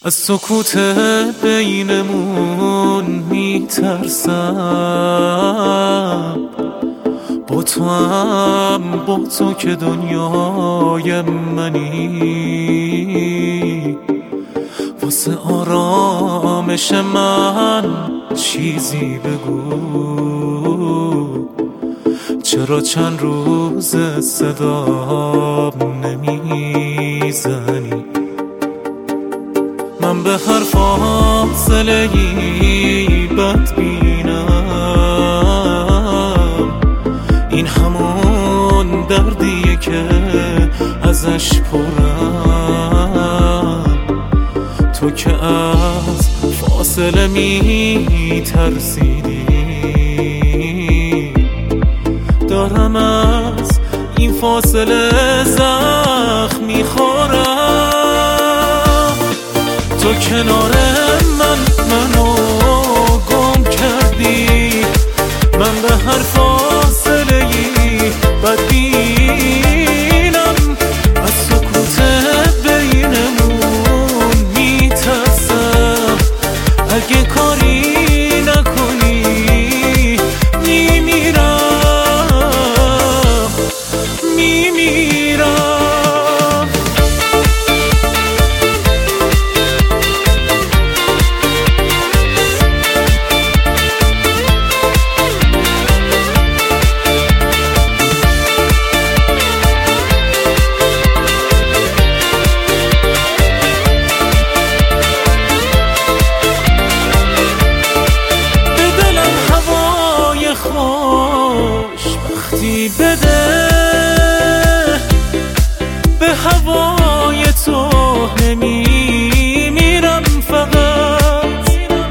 از سکوت بینمون میترسم، با تو هم، با تو که دنیای منی. واسه آرامش من چیزی بگو، چرا چند روز صدام نمیزنی؟ من به هر فاصله‌ای بدبینم، این همون دردیه که ازش پرم. تو که از فاصله میترسیدی، دارم از این فاصله زخم میخورم. تو کنار منو گم کردی، من به هر فاصله‌ای بدبینم. از سکوت بینمون میترسم، اگه کاری نکنی میمیرم. خوشبختی بده، به هوای تو نمیمیرم. فقط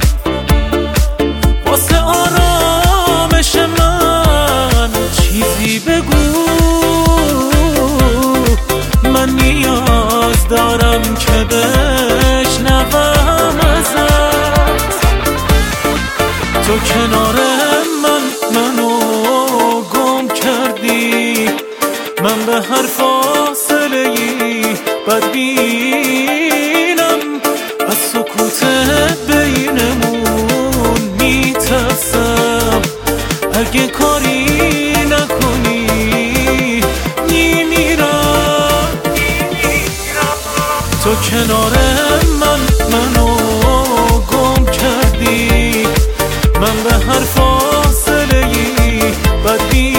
واسه آرامش من چیزی بگو، من نیاز دارم که بشنوم ازت. تو کنار منو گم کردی، من به هر فاصله‌ای بدبینم. از سکوت بینمون میترسم، اگه کاری نکنی میمیرم. تو کنار منو گم کردی، من به هر فاصله‌ای بدبینم.